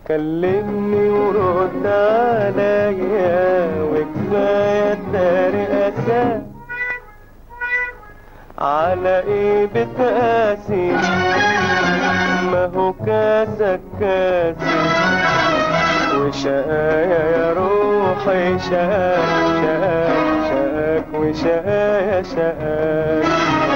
كلمني ورد عليا وكفاية الترقصة. على ايه بتقاسي؟ ما هو كاسك كاسي وشقايا يا روحي شقاك شقاك شقاك وشقايا شقاك.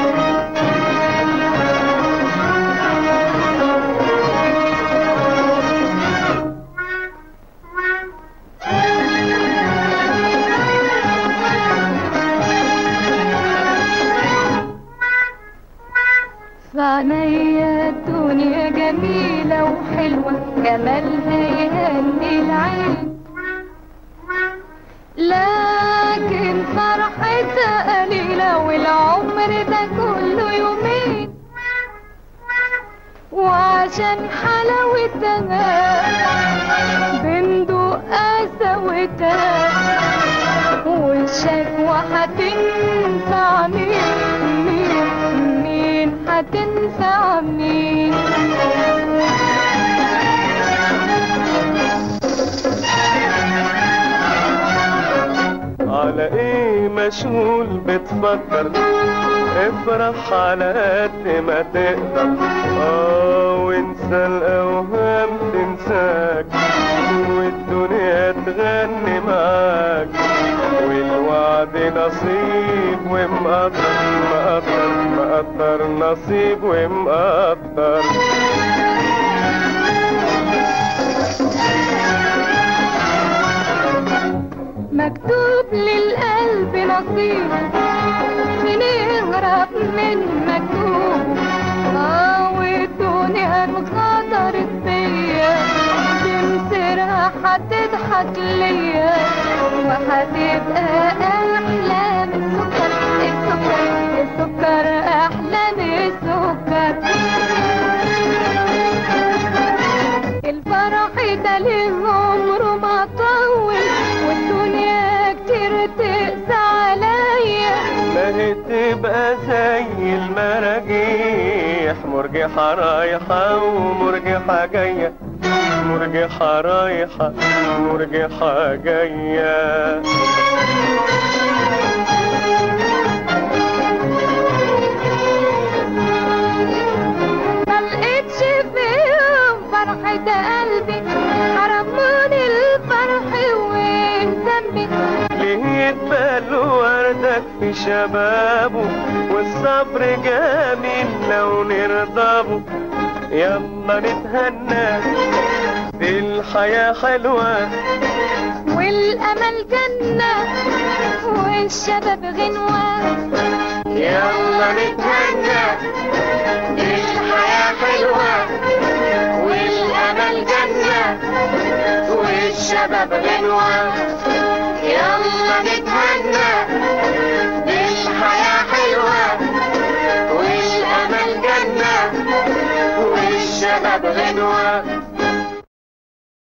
فعنيا الدنيا جميلة وحلوة جمالها يهني العين، لكن فرحتها قليلة والعمر ده كله يومين. وعشان حلاوتها بندق قساوتها والشكوى هتنفع مين هتنفع مين؟ على ايه مشغول بتفكر؟ افرح على قد ما تقدر، وانسى الاوهام تنساك والدنيا تغني معاك، والوعد نصيب ومقدر مقدر مقدر نصيب ومقدر. مكتوب للقلب نصيب بنهرب من مكتوب، والدنيا انخطرت بيا تمسرها هتضحك ليا وهتبقى احلام السكر السكر السكر احلام السكر. الفرح ده ليه عمره ما طول والدنيا كتير تقسى عليا، ما هي تبقى زي المراجيح مرجحة رايحة ومرجحة جاية، مرجحة رايحة مرجحة جاية. ملقتش فيهم فرحة قلبي حرموني الفرح وذنبي. ليه يتبل وردك في شبابه والصبر جميل لو نرضبه. يلا نتهنى دي الحياة حلوة والأمل جنة والشباب غنوة. يلا نتهنى دي الحياة حلوة والأمل جنة والشباب غنوة.